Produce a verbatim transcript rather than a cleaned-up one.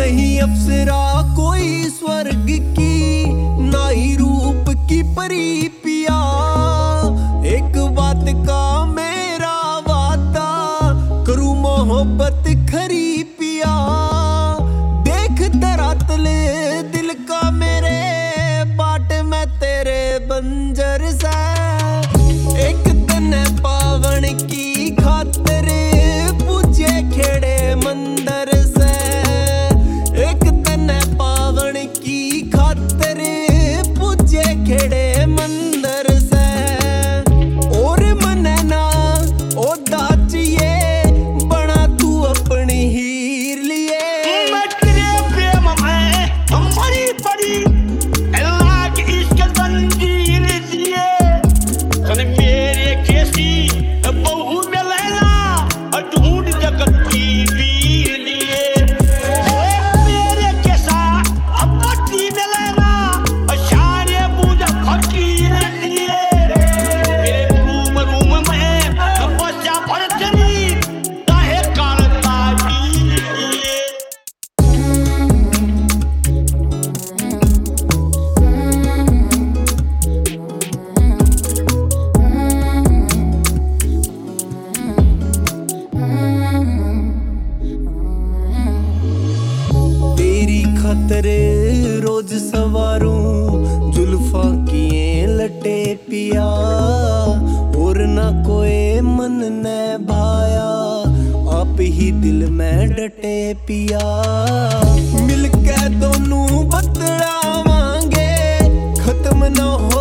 नहीं अप्सरा कोई स्वर्ग की, ना ही रूप की परी पिया। एक बात का मेरा वादा, करूं मोहब्बत खरी पिया। देख तेरा तले दिल का मेरे, बाट में तेरे बंजर सा। एक दिन पावन की खातिर पूजे खेड़े मंदिर से। एक दिन पावन की खातिर पूजे खेड़े मंदिर से। और मने ना ओदा चाहिए, बना तू अपनी हीर लिए। मैं तेरे प्रेम में बड़ी बड़ी अल्लाह की इश्क जंजीर दिए। तने मेरे कैसी बहू मिलेगा, ढूंढ जगत की वीर लिए। मेरे कैसा पति मिलेगा, शारे पूजा फकीर लिए। मेरे रूम रूम में बच्चा भरतनी, काहे कालता वीर लिए। तेरी खातर रोज सवारूं जुल्फा किए लटे पिया। और ना कोई मन ने भाया, आप ही दिल में डटे पिया। मिलके दोनों बतलावांगे, खत्म ना हो